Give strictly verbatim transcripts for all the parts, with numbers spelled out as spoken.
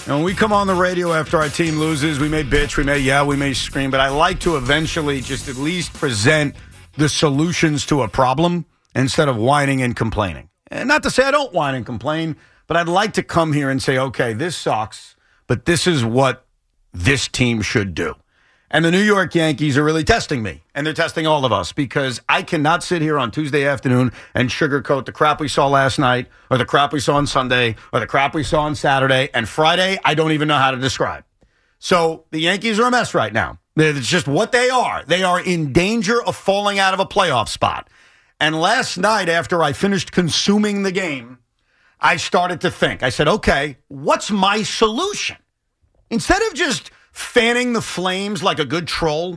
And when we come on the radio after our team loses, we may bitch, we may yell, we may scream, but I like to eventually just at least present the solutions to a problem instead of whining and complaining. And not to say I don't whine and complain, but I'd like to come here and say, okay, this sucks, but this is what this team should do. And the New York Yankees are really testing me, and they're testing all of us, because I cannot sit here on Tuesday afternoon and sugarcoat the crap we saw last night, or the crap we saw on Sunday, or the crap we saw on Saturday, and Friday I don't even know how to describe. So the Yankees are a mess right now. It's just what they are. They are in danger of falling out of a playoff spot. And last night, after I finished consuming the game, I started to think. I said, okay, what's my solution? Instead of just fanning the flames like a good troll,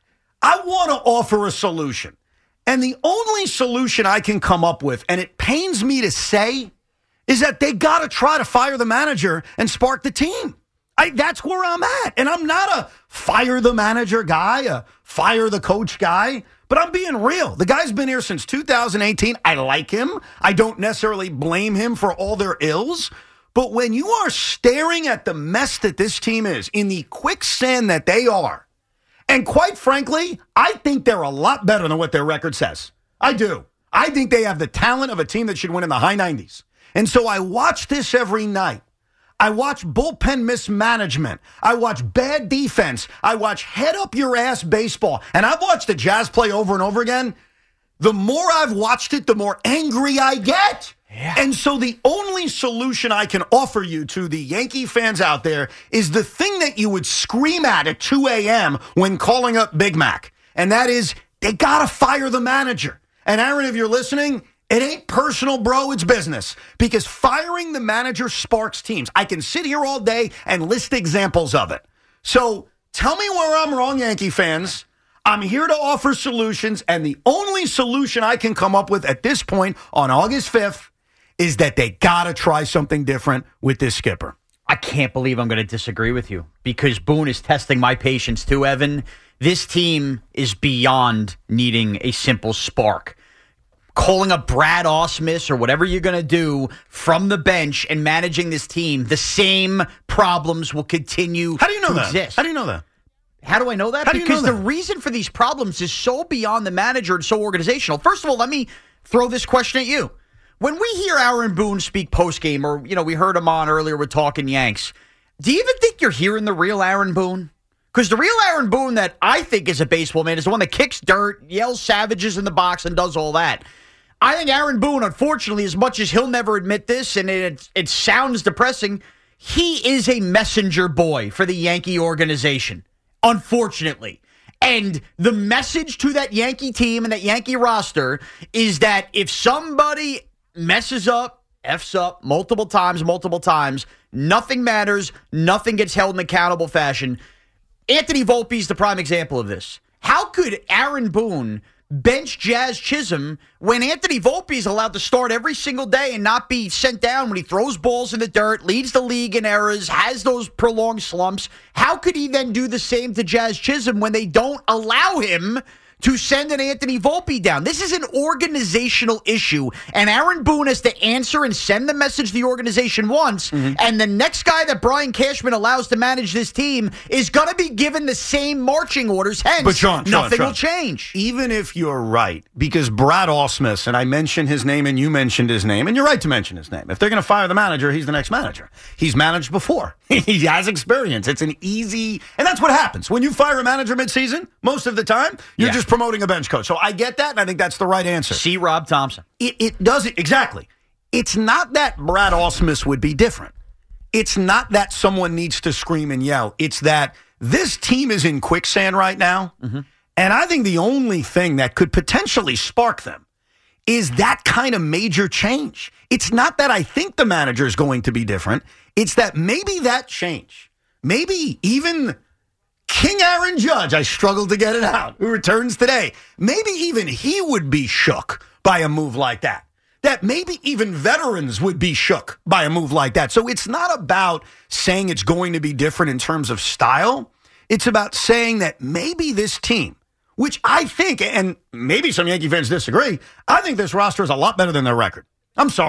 I want to offer a solution. And the only solution I can come up with, and it pains me to say, is that they got to try to fire the manager and spark the team. I, that's where I'm at. And I'm not a fire the manager guy, a fire the coach guy, but I'm being real. The guy's been here since two thousand eighteen. I like him. I don't necessarily blame him for all their ills. But when you are staring at the mess that this team is, in the quicksand that they are, and quite frankly, I think they're a lot better than what their record says. I do. I think they have the talent of a team that should win in the high nineties. And so I watch this every night. I watch bullpen mismanagement. I watch bad defense. I watch head-up-your-ass baseball. And I've watched the Jazz play over and over again. The more I've watched it, the more angry I get. Yeah. And so the only solution I can offer you to the Yankee fans out there is the thing that you would scream at at two a.m. when calling up Big Mac. And that is, they got to fire the manager. And Aaron, if you're listening, it ain't personal, bro. It's business. Because firing the manager sparks teams. I can sit here all day and list examples of it. So tell me where I'm wrong, Yankee fans. I'm here to offer solutions. And the only solution I can come up with at this point on August fifth is that they got to try something different with this skipper. I can't believe I'm going to disagree with you, because Boone is testing my patience too, Evan. This team is beyond needing a simple spark. Calling up Brad Ausmus or whatever you're going to do from the bench and managing this team, the same problems will continue How do you know to that? exist. How do you know that? How do I know that? How do you because know that? the reason for these problems is so beyond the manager and so organizational. First of all, let me throw this question at you. When we hear Aaron Boone speak postgame, or, you know, we heard him on earlier with Talking Yanks, do you even think you're hearing the real Aaron Boone? Because the real Aaron Boone that I think is a baseball man is the one that kicks dirt, yells savages in the box, and does all that. I think Aaron Boone, unfortunately, as much as he'll never admit this, and it, it sounds depressing, he is a messenger boy for the Yankee organization, unfortunately. And the message to that Yankee team and that Yankee roster is that if somebody messes up, F's up multiple times, multiple times, nothing matters, nothing gets held in accountable fashion. Anthony Volpe is the prime example of this. How could Aaron Boone bench Jazz Chisholm when Anthony Volpe is allowed to start every single day and not be sent down when he throws balls in the dirt, leads the league in errors, has those prolonged slumps? How could he then do the same to Jazz Chisholm when they don't allow him to send an Anthony Volpe down? This is an organizational issue, and Aaron Boone has to answer and send the message the organization wants, mm-hmm. and the next guy that Brian Cashman allows to manage this team is going to be given the same marching orders, hence but Sean, Sean, nothing Sean, will change. Even if you're right, because Brad Ausmus, and I mentioned his name and you mentioned his name, and you're right to mention his name. If they're going to fire the manager, he's the next manager. He's managed before. He has experience. It's an easy, and that's what happens. When you fire a manager midseason, most of the time, you're Yeah. just promoting a bench coach. So I get that, and I think that's the right answer. See Rob Thompson. It, it does it exactly. It's not that Brad Ausmus would be different. It's not that someone needs to scream and yell. It's that this team is in quicksand right now, mm-hmm. and I think the only thing that could potentially spark them is that kind of major change. It's not that I think the manager is going to be different. It's that maybe that change, maybe even King Aaron Judge, I struggled to get it out, who returns today. Maybe even he would be shook by a move like that. That maybe even veterans would be shook by a move like that. So it's not about saying it's going to be different in terms of style. It's about saying that maybe this team, which I think, and maybe some Yankee fans disagree, I think this roster is a lot better than their record. I'm sorry.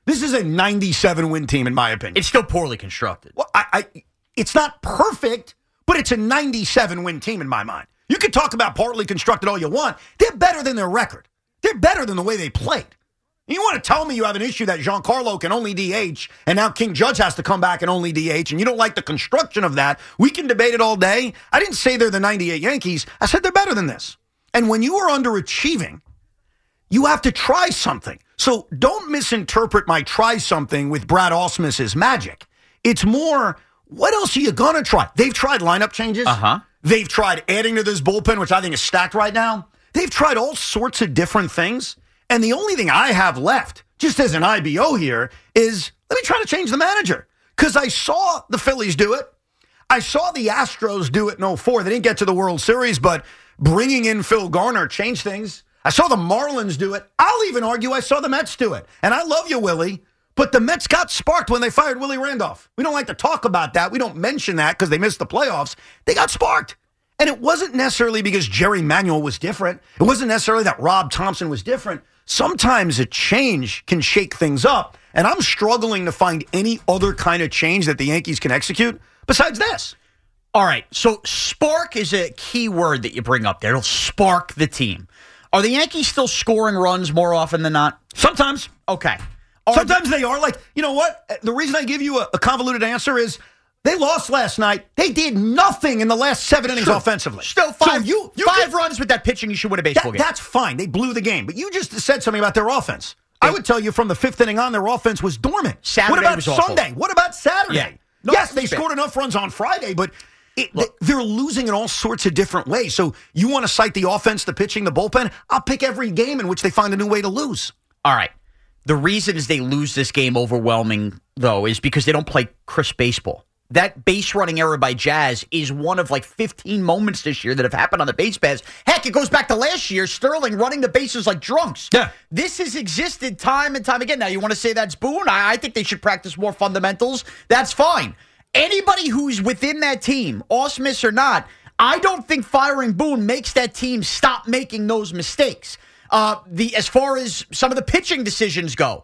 This is a ninety-seven win team, in my opinion. It's still poorly constructed. Well, I, I, it's not perfect, but it's a ninety-seven win team in my mind. You can talk about partly constructed all you want. They're better than their record. They're better than the way they played. You want to tell me you have an issue that Giancarlo can only D H, and now King Judge has to come back and only D H, and you don't like the construction of that. We can debate it all day. I didn't say they're the ninety-eight Yankees. I said they're better than this. And when you are underachieving, you have to try something. So don't misinterpret my try something with Brad Ausmus's magic. It's more, what else are you going to try? They've tried lineup changes. Uh-huh. They've tried adding to this bullpen, which I think is stacked right now. They've tried all sorts of different things. And the only thing I have left, just as an I B O here, is let me try to change the manager. Because I saw the Phillies do it. I saw the Astros do it in oh four. They didn't get to the World Series, but bringing in Phil Garner changed things. I saw the Marlins do it. I'll even argue I saw the Mets do it. And I love you, Willie, but the Mets got sparked when they fired Willie Randolph. We don't like to talk about that. We don't mention that because they missed the playoffs. They got sparked. And it wasn't necessarily because Jerry Manuel was different. It wasn't necessarily that Rob Thompson was different. Sometimes a change can shake things up. And I'm struggling to find any other kind of change that the Yankees can execute besides this. All right, so spark is a key word that you bring up there. It'll spark the team. Are the Yankees still scoring runs more often than not? Sometimes. Okay. Are Sometimes they are. Like, you know what? The reason I give you a, a convoluted answer is they lost last night. They did nothing in the last seven innings Sure. offensively. Still five, so you, you five could, runs with that pitching, you should win a baseball that, game. That's fine. They blew the game. But you just said something about their offense. I would tell you from the fifth inning on, their offense was dormant. Saturday what about was awful. Sunday? What about Saturday? Yeah. No, yes, they it's fair. scored enough runs on Friday, but it, Look. they're losing in all sorts of different ways. So you want to cite the offense, the pitching, the bullpen? I'll pick every game in which they find a new way to lose. All right. The reason is they lose this game overwhelming, though, is because they don't play crisp baseball. That base running error by Jazz is one of like fifteen moments this year that have happened on the base paths. Heck, it goes back to last year, Sterling running the bases like drunks. Yeah. This has existed time and time again. Now, you want to say that's Boone? I, I think they should practice more fundamentals. That's fine. Anybody who's within that team, Ausmus or not, I don't think firing Boone makes that team stop making those mistakes. Uh, the as far as some of the pitching decisions go,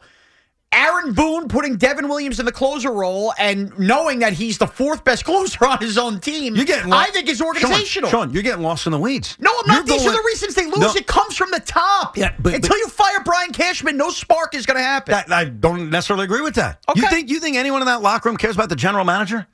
Aaron Boone putting Devin Williams in the closer role and knowing that he's the fourth best closer on his own team, You're getting I think is organizational. Sean, Sean, you're getting lost in the weeds. No, I'm not. You're These going, are the reasons they lose. No. It comes from the top. Yeah, but- Until but- you fire Brian Cashman, no spark is going to happen. That, I don't necessarily agree with that. Okay. You think you think anyone in that locker room cares about the general manager?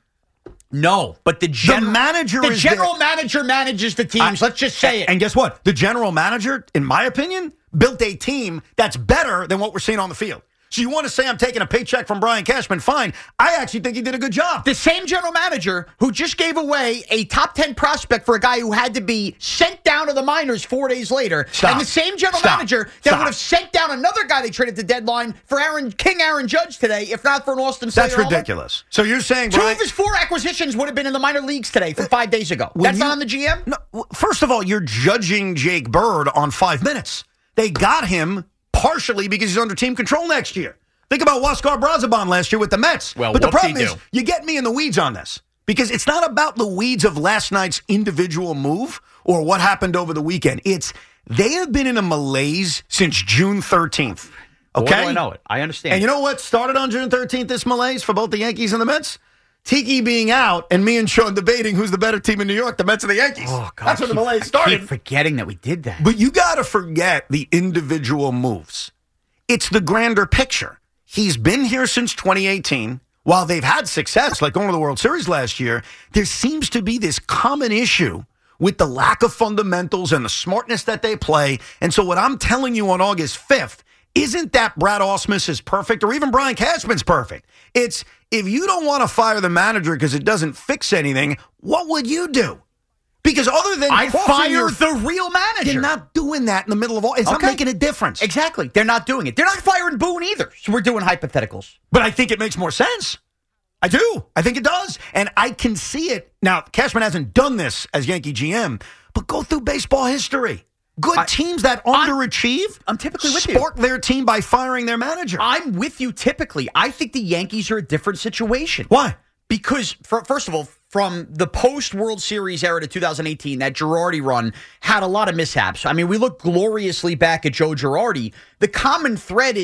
no, but the, gen- the manager the is general there. manager manages the teams. I- Let's just say it. And guess what? The general manager, in my opinion, built a team that's better than what we're seeing on the field. So you want to say I'm taking a paycheck from Brian Cashman? Fine. I actually think he did a good job. The same general manager who just gave away a top ten prospect for a guy who had to be sent down to the minors four days later. Stop. And the same general Stop. manager that Stop. would have sent down another guy they traded at the deadline for Aaron King Aaron Judge today, if not for an Austin Slater. That's ridiculous. So you're saying Two Brian, of his four acquisitions would have been in the minor leagues today from five days ago. when That's you- not on the G M? No, w- first of all, you're judging Jake Bird on five minutes. They got him partially because he's under team control next year. Think about Huascar Brazoban last year with the Mets. Well, but the problem whoop-de-do. is, you get me in the weeds on this. Because it's not about the weeds of last night's individual move or what happened over the weekend. It's they have been in a malaise since June thirteenth. Okay? Boy, do I know it. I understand. And you know what started on June thirteenth, this malaise for both the Yankees and the Mets? Tiki being out and me and Sean debating who's the better team in New York, the Mets or the Yankees. Oh, God, That's when the I keep- malaise I started. keep forgetting that we did that. But you got to forget the individual moves. It's the grander picture. He's been here since twenty eighteen. While they've had success, like going to the World Series last year, there seems to be this common issue with the lack of fundamentals and the smartness that they play. And so what I'm telling you on August fifth isn't that Brad Ausmus is perfect or even Brian Cashman's perfect. It's if you don't want to fire the manager because it doesn't fix anything, what would you do? Because other than I'd crossing fire your- the real manager. You're not doing that in the middle of all. It's not Okay. making a difference. Exactly. They're not doing it. They're not firing Boone either. So we're doing hypotheticals. But I think it makes more sense. I do. I think it does. And I can see it. Now, Cashman hasn't done this as Yankee G M, but go through baseball history. Good I- teams that underachieve I'm typically with you. spark their team by firing their manager. I'm with you typically. I think the Yankees are a different situation. Why? Because, for, first of all, from the post-World Series era to two thousand eighteen, that Girardi run had a lot of mishaps. I mean, we look gloriously back at Joe Girardi. The common thread is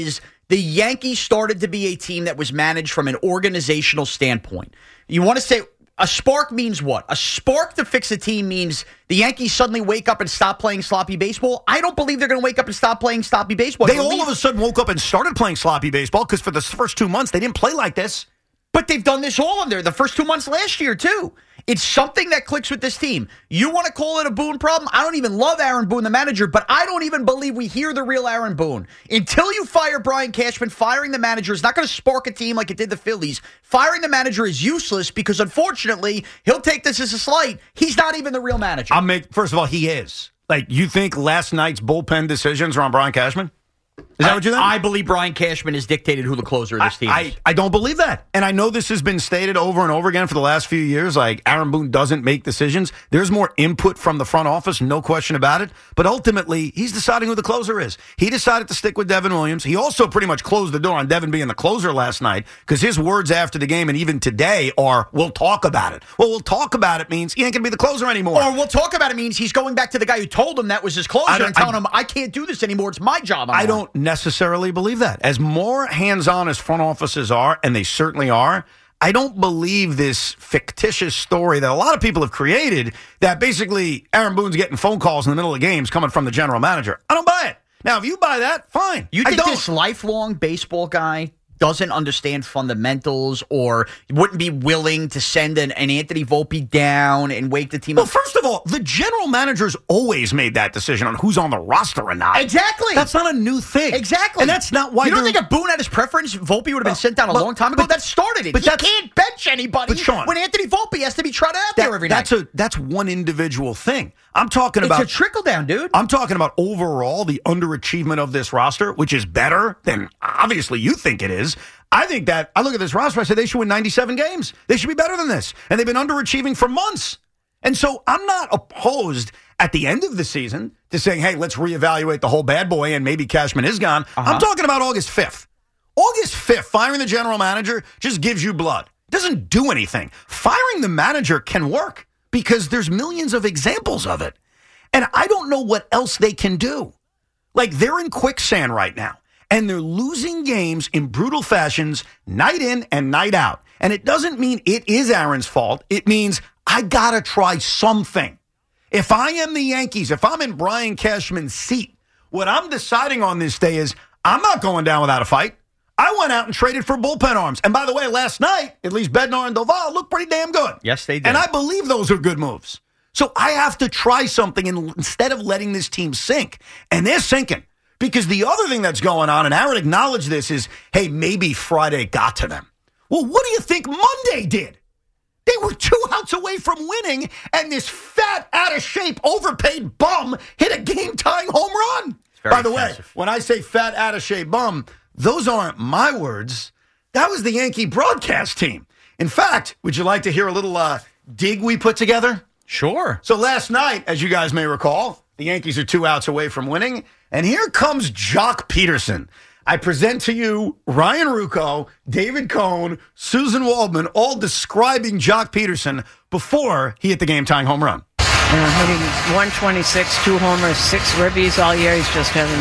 the Yankees started to be a team that was managed from an organizational standpoint. You want to say a spark means what? A spark to fix a team means the Yankees suddenly wake up and stop playing sloppy baseball. I don't believe they're going to wake up and stop playing sloppy baseball. They all of a sudden woke up and started playing sloppy baseball because for the first two months, they didn't play like this. But they've done this all in there the first two months last year, too. It's something that clicks with this team. You want to call it a Boone problem? I don't even love Aaron Boone, the manager, but I don't even believe we hear the real Aaron Boone. Until you fire Brian Cashman, firing the manager is not going to spark a team like it did the Phillies. Firing the manager is useless because, unfortunately, he'll take this as a slight. He's not even the real manager. I'll make, first of all, he is. Like, you think last night's bullpen decisions are on Brian Cashman? Is that I, what you think? I believe Brian Cashman has dictated who the closer of this team I, is. I, I don't believe that. And I know this has been stated over and over again for the last few years, like Aaron Boone doesn't make decisions. There's more input from the front office, no question about it. But ultimately, he's deciding who the closer is. He decided to stick with Devin Williams. He also pretty much closed the door on Devin being the closer last night because his words after the game and even today are, we'll talk about it. Well, we'll talk about it means he ain't going to be the closer anymore. Or we'll talk about it means he's going back to the guy who told him that was his closer and telling I, him, I can't do this anymore. It's my job. I'm I on. don't necessarily believe that. As more hands-on as front offices are, and they certainly are, I don't believe this fictitious story that a lot of people have created that basically Aaron Boone's getting phone calls in the middle of games coming from the general manager. I don't buy it. Now, if you buy that, fine. You I think don't. this lifelong baseball guy doesn't understand fundamentals or wouldn't be willing to send an, an Anthony Volpe down and wake the team well, up? Well, first of all, the general manager's always made that decision on who's on the roster or not. Exactly. That's not a new thing. Exactly. And that's not why you don't think if Boone had his preference, Volpe would have been sent down a but, long time ago? but, that started it. But he can't bench anybody but Sean, when Anthony Volpe has to be trotted out that, there every that's night. A, that's one individual thing. I'm talking it's about... It's a trickle-down, dude. I'm talking about overall the underachievement of this roster, which is better than obviously you think it is. I think that, I look at this roster, I say they should win ninety-seven games. They should be better than this. And they've been underachieving for months. And so I'm not opposed at the end of the season to saying, hey, let's reevaluate the whole bad boy and maybe Cashman is gone. Uh-huh. I'm talking about August fifth. August fifth, firing the general manager just gives you blood. It doesn't do anything. Firing the manager can work because there's millions of examples of it. And I don't know what else they can do. Like, they're in quicksand right now. And they're losing games in brutal fashions night in and night out. And it doesn't mean it is Aaron's fault. It means I got to try something. If I am the Yankees, if I'm in Brian Cashman's seat, what I'm deciding on this day is I'm not going down without a fight. I went out and traded for bullpen arms. And by the way, last night, at least Bednar and Doval looked pretty damn good. Yes, they did. And I believe those are good moves. So I have to try something instead of letting this team sink. And they're sinking. Because the other thing that's going on, and Aaron acknowledged this, is, hey, maybe Friday got to them. Well, what do you think Monday did? They were two outs away from winning, and this fat, out-of-shape, overpaid bum hit a game-tying home run. By the offensive. way, when I say fat, out-of-shape bum, those aren't my words. That was the Yankee broadcast team. In fact, would you like to hear a little uh, dig we put together? Sure. So last night, as you guys may recall, the Yankees are two outs away from winning. And here comes Jock Peterson. I present to you Ryan Ruocco, David Cohn, Susan Waldman, all describing Jock Peterson before he hit the game-tying home run. Uh, hitting one twenty-six, two homers, six ribbies all year. He's just having...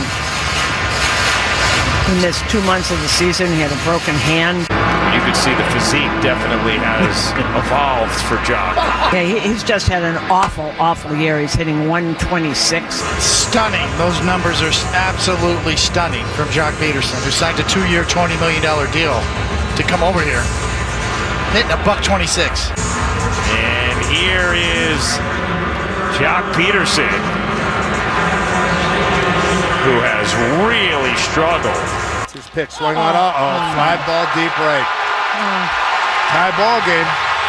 He missed two months of the season. He had a broken hand. You could see the physique definitely has evolved for Jock. Yeah, he, he's just had an awful, awful year. He's hitting one twenty-six. Stunning. Those numbers are absolutely stunning from Jock Peterson, who signed a two-year, twenty million dollars deal to come over here. Hitting a buck twenty-six. And here is Jock Peterson, who has really struggled. His pitch swing on, uh-oh, fly ball deep right. Tie ball game.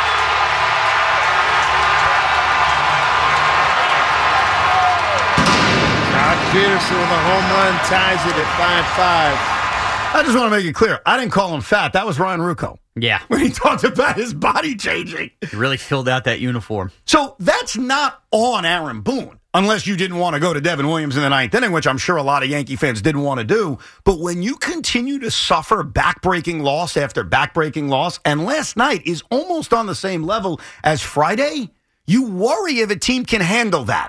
Jock Peterson with a home run ties it at five five. I just want to make it clear. I didn't call him fat. That was Ryan Ruocco. Yeah. When he talked about his body changing. He really filled out that uniform. So that's not on Aaron Boone. Unless you didn't want to go to Devin Williams in the ninth inning, which I'm sure a lot of Yankee fans didn't want to do. But when you continue to suffer backbreaking loss after backbreaking loss, and last night is almost on the same level as Friday, you worry if a team can handle that.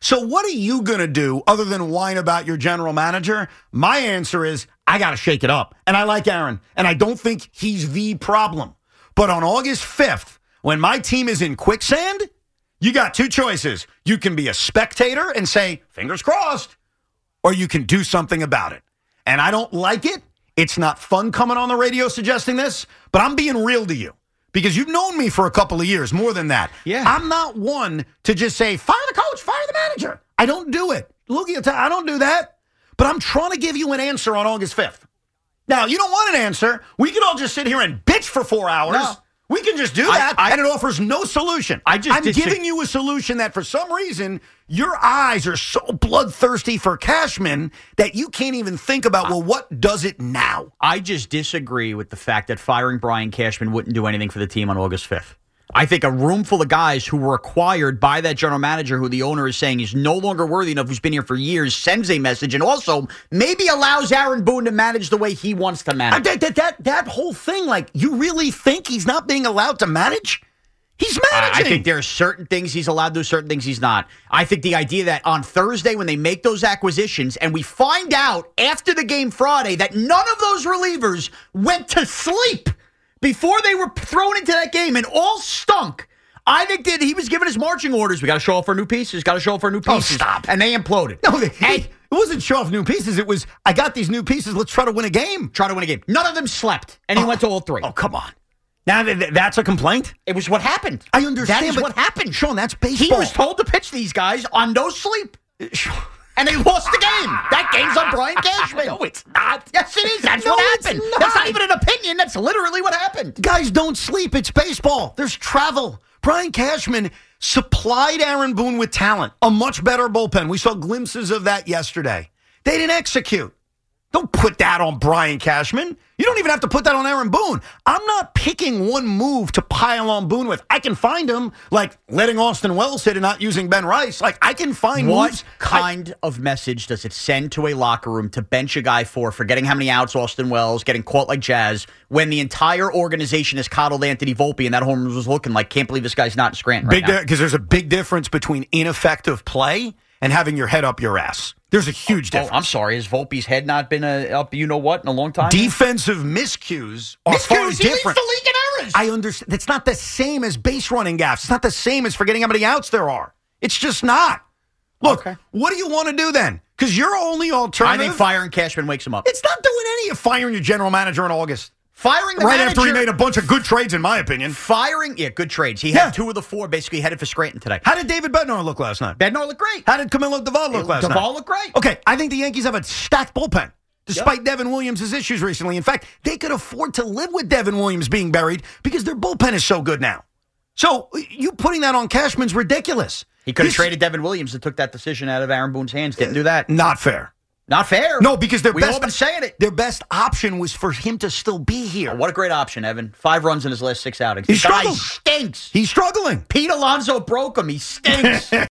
So what are you going to do other than whine about your general manager? My answer is I got to shake it up. And I like Aaron, and I don't think he's the problem. But on August fifth, when my team is in quicksand, you got two choices. You can be a spectator and say, fingers crossed, or you can do something about it. And I don't like it. It's not fun coming on the radio suggesting this, but I'm being real to you. Because you've known me for a couple of years, more than that. Yeah. I'm not one to just say, fire the coach, fire the manager. I don't do it. Look at I don't do that. But I'm trying to give you an answer on August fifth. Now, you don't want an answer. We can all just sit here and bitch for four hours. No. We can just do that, I, I, and it offers no solution. I just I'm disagree. giving you a solution that for some reason, your eyes are so bloodthirsty for Cashman that you can't even think about, well, what does it now? I just disagree with the fact that firing Brian Cashman wouldn't do anything for the team on August fifth. I think a room full of guys who were acquired by that general manager who the owner is saying is no longer worthy enough, who's been here for years, sends a message, and also maybe allows Aaron Boone to manage the way he wants to manage. That, that, that, that whole thing, like, you really think he's not being allowed to manage? He's managing. I think there are certain things he's allowed to do, certain things he's not. I think the idea that on Thursday when they make those acquisitions and we find out after the game Friday that none of those relievers went to sleep before they were thrown into that game and all stunk. I think that he was given his marching orders. We got to show off our new pieces. Got to show off our new pieces. Oh, stop. And they imploded. No, they, and, it wasn't show off new pieces. It was, I got these new pieces. Let's try to win a game. Try to win a game. None of them slept. And he oh, went to all three. Oh, come on. Now, th- th- that's a complaint? It was what happened. I understand. That is but what happened. Sean, that's baseball. He was told to pitch these guys on no sleep. And they lost the game. That game's on Brian Cashman. No, it's not. Yes, it is. That's No, what it's happened. not. That's not even an opinion. That's literally what happened. Guys don't sleep. It's baseball. There's travel. Brian Cashman supplied Aaron Boone with talent, a much better bullpen. We saw glimpses of that yesterday. They didn't execute. Don't put that on Brian Cashman. You don't even have to put that on Aaron Boone. I'm not picking one move to pile on Boone with. I can find him, like letting Austin Wells hit and not using Ben Rice. Like, I can find What moves. kind I, of message does it send to a locker room to bench a guy for forgetting how many outs Austin Wells, getting caught like Jazz, when the entire organization has coddled Anthony Volpe and that home run was looking like, can't believe this guy's not in Scranton right big now. Because there's a big difference between ineffective play and having your head up your ass. There's a huge difference. Oh, I'm sorry. Has Volpe's head not been a, up you know what in a long time? Defensive miscues are far Miscues, he leads different. the league in errors. I understand. It's not the same as base running gaffes. It's not the same as forgetting how many outs there are. It's just not. Look, Okay. what do you want to do then? Because your only I alternative. think firing Cashman wakes him up. It's not doing any of firing your general manager in August. Firing the right manager, after he made a bunch of good trades, in my opinion. Firing, yeah, good trades. He Yeah. had two of the four basically headed for Scranton today. How did David Bednar look last night? Bednar looked great. How did Camilo Duvall look last night? Duvall looked great. Okay, I think the Yankees have a stacked bullpen, despite Devin Williams' issues recently. In fact, they could afford to live with Devin Williams being buried because their bullpen is so good now. So you putting that on Cashman's ridiculous. He could have This- traded Devin Williams and took that decision out of Aaron Boone's hands. Didn't do that. Not fair. Not fair. No, because their We've best all been saying it. Their best option was for him to still be here. What a great option, Evan. Five runs in his last six outings. He The guy struggled. stinks. He's struggling. Pete Alonso broke him. He stinks.